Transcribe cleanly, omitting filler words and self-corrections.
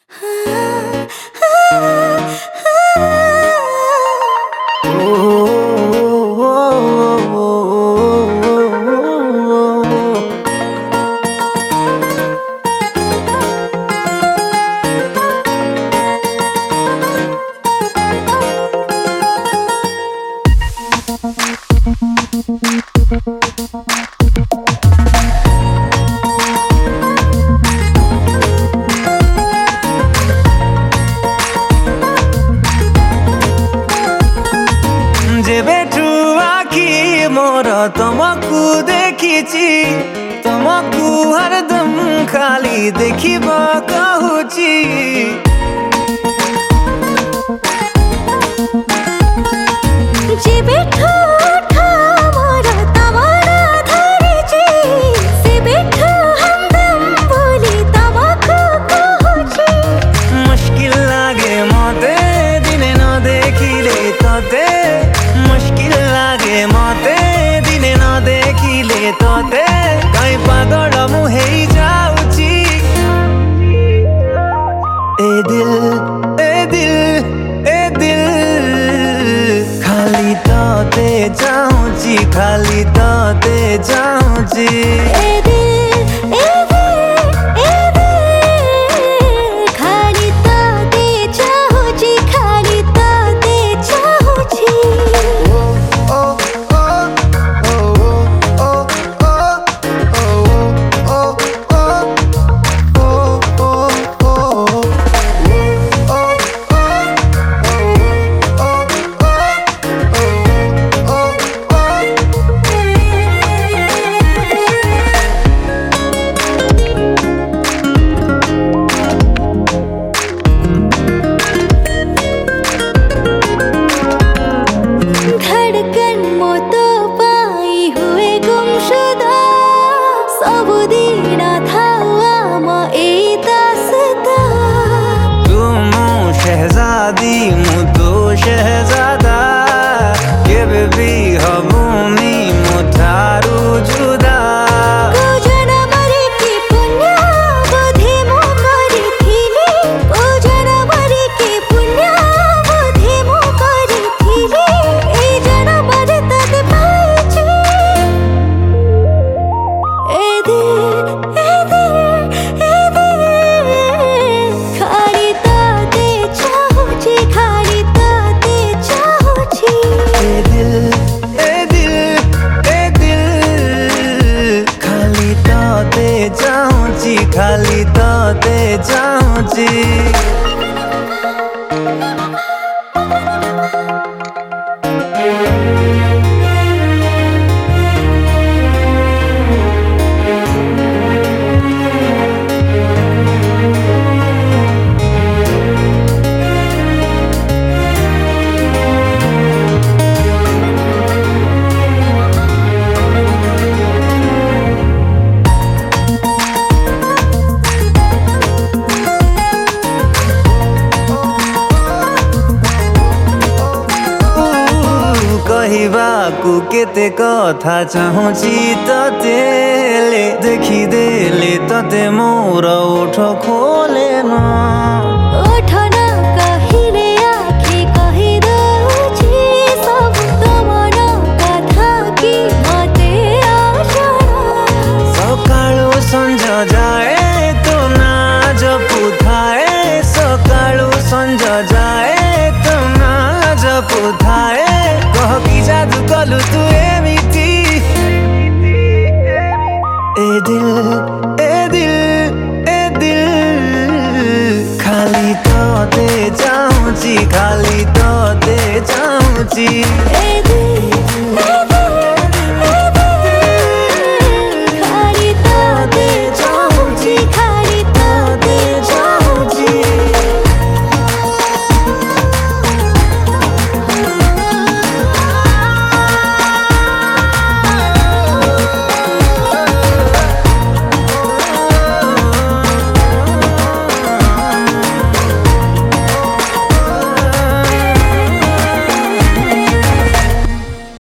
जेबेठू आखी मोर तुमको देखिची तुमको हरदम खाली देखिबा कहूची जेबेठू मोर तमरा धरिची सेबेठू हमदम बोली तुमको कहूची मुश्किल लागे मते दिने न देखिले तते मुश्किल लागे मते दिने न देखिले तते कहीं पागल मुहे जाऊची ए दिल ए दिल ए दिल खाली तते चाहूची खाली तते चाहूची ए दिल ए दिल ए दिल खाली तते चाहूची खाली तते चाहूची धड़कन मोतो पाई हुए गुमशुदा सब दिन था म ए दासता तुम शहजादी मु तो शहजादा ये बेबी हमूनी मुठारू जुदा को जनमरे के पुण्य बोधे मो करिथिली को जनमरे के पुण्य बोधे मो करिथिली ए जनमरे तते पाइछि ए दिल ए दिल ए दिल खाली तते चाहूची खाली तते चाहूची ए दिल ए दिल ए दिल खाली तते चाहूची खाली तते चाहूची कहवाकू केते कथा चाहूची ततेले देखिदेले तते मोर ओठ खोले न ओठ न कहिले आँखी कहिदଉଛି सब तमर कथा कि मते आशा सकाळु संझ जाए तो नाज पुथाए सकाळु संझ जाए तो नाज पुथाए कह कि जादू कलु तू एमिति ए दिल ए दिल ए दिल खाली तते चाहूची खाली तते चाहूची।